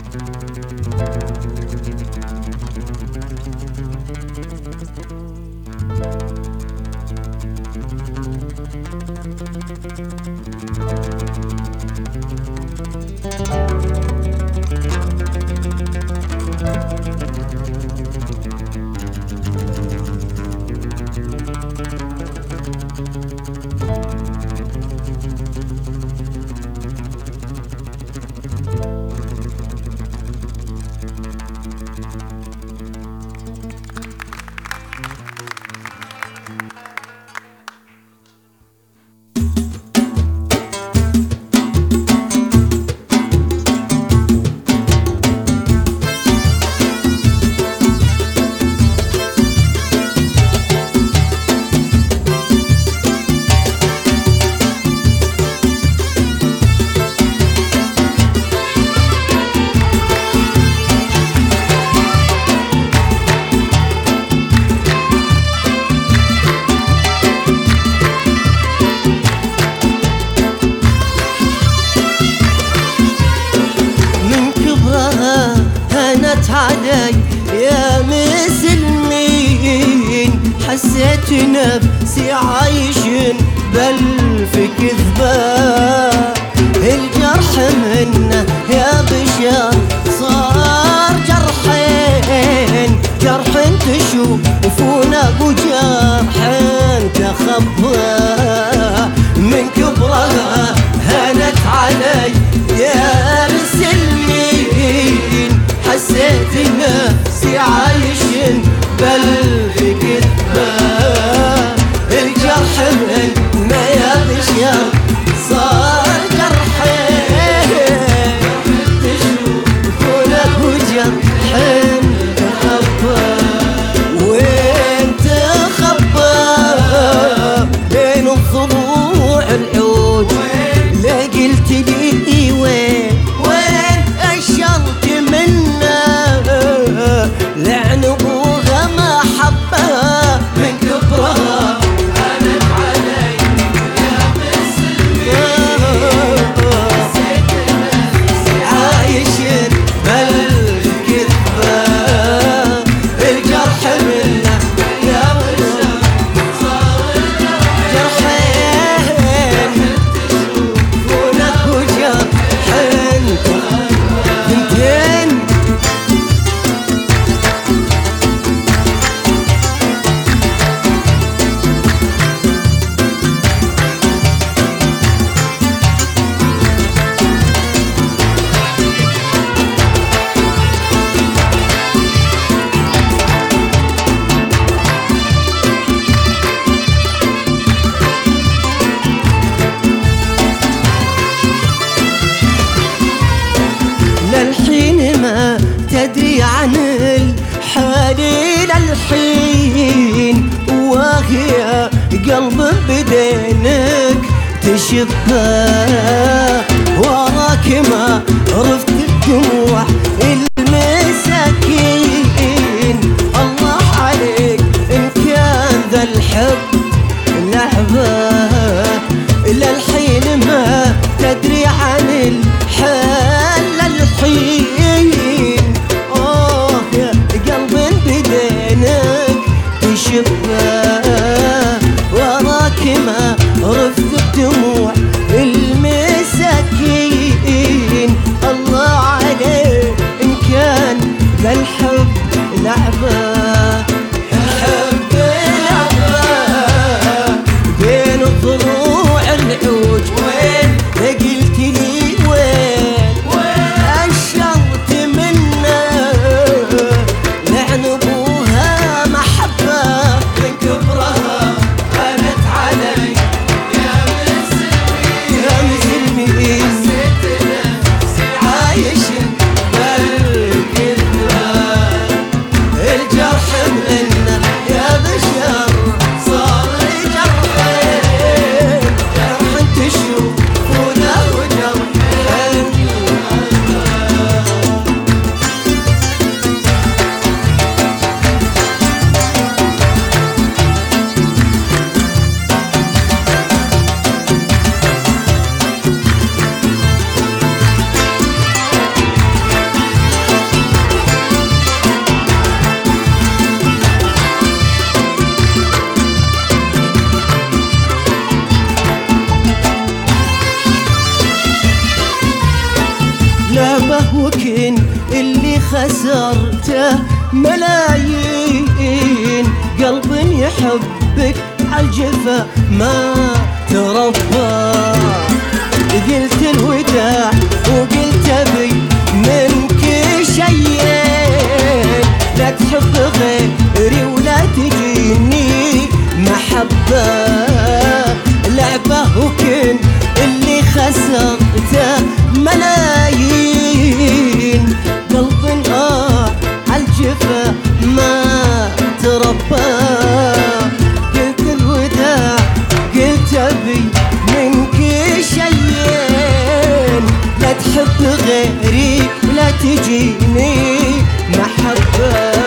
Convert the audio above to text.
علي يا مسلمين، حسيت نفسي عايش بل في كذبة. الجرح منه يا بشر صار جرحين، جرح تشوفونه وجرح تخبى. من كبرها هانت علي يا مسلمين، حسيت نفسي عايش بل في كذبة. الجرح منا يا بشر صار جرحين، تشوفونه وجرحين تخبى. وين تخبى بين الضلوع العود، لا قلت لي وين أشرت منه لعن ابوها ما حبها. من كبرها هانت علي يا مسلمين، حسيت نفسي عايش بل كذبة. الجرح منه يا بشر صار جرحين، تشوفونه وجرحين ثنتين. للحين ما تدري عن الحال للحين، وهي قلب بدينك تشبه. وراك ما عرفت الدموع المساكين. الله عليك إن كان ذا الحب لعبة. للحين ما تدري عن الحال للحين، يا قلب بدينك تشبه. وراك ما عرفت الدموع المساكين. الله عليك إن كان ذا الحب لعبة. الحب لعبة بين الضلوع العوج. وين قلت لي وين أشرت منه لعن ابوها محبة. من كبرها هانت علي يا مسلمين، حسيت نفسي عايش بل كذبة. الجرح اللي خسرته ملايين. قلب يحبك عالجفا ما تربى. قلت الوداع وقلت ابي منك شيئين، لا تحب غيري ولا تجيني محبة. لعبة وكن اللي خسرته ملايين. قلب عالجفا ما تربى. قلت الوداع قلت ابي منك شيئين، لا تحب غيري ولا تجيني محبة.